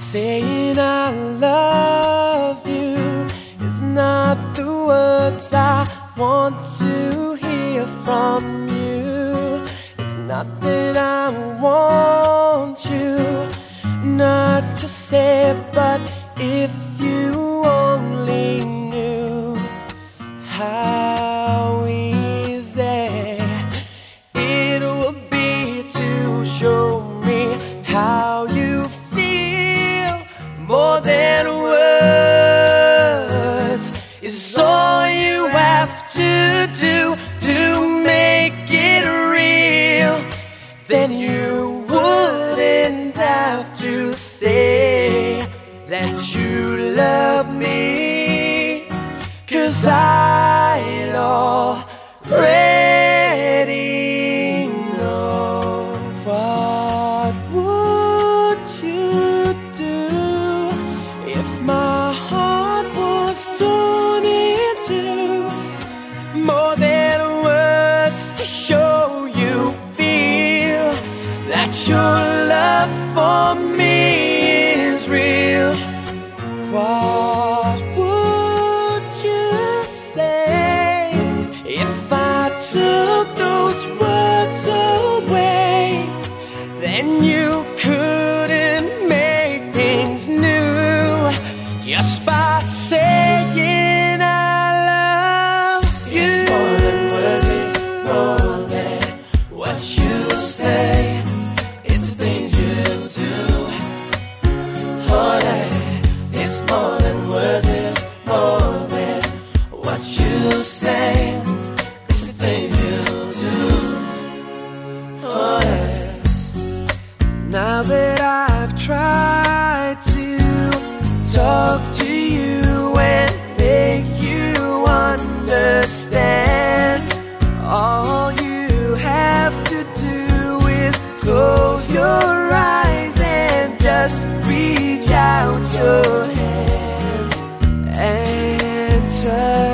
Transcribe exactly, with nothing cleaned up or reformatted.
Saying I love you is not the words I want to hear from you. It's not that I want you not to say, but if you only knew how easy it would be to show me how you feel. More than words is all you have to do to make it real. Then you wouldn't have to say that you love me, 'cause I'd already know. What would you do if my heart was torn in two? More than words to show you feel that your love for me is real. What would you say if I took those words away? Then you couldn't make things new just by saying I love you. It's more than words, it's more than what you say. It's the things you do. Oh yeah. It's more than words, it's more than what you say. It's the things you do. Oh yeah. Now that I've tried to talk to you and make you understand, all you have to do is close your eyes and just reach out your hands and touch